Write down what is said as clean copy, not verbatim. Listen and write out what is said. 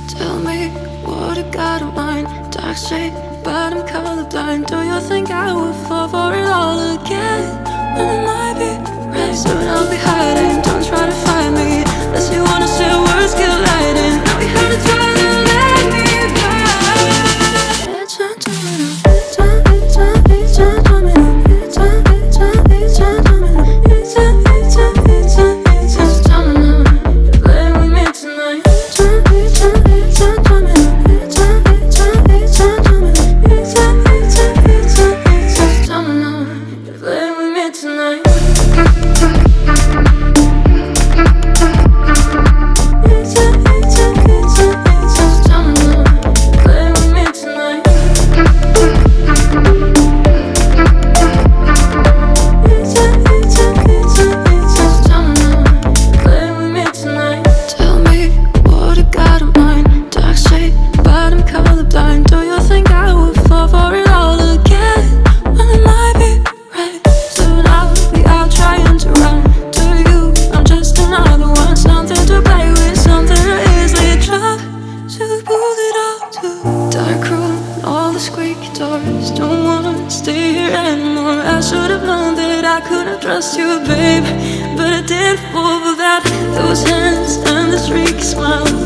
Tell me what you got in mind. Dark shade, but I'm colorblind. Do you think I would fall for it all again? When it might be right. Soon I'll be hiding. Don't try to find me unless you wanna say words colliding. Now we had to try to let me down. It's a domino. It's a domino. It's a domino. It's a domino. It's a domino. You're playing with me tonight. Don't wanna stay here anymore. I should've known that I couldn't trust you, babe, but I did fall for that. Those hands and the streaky smile.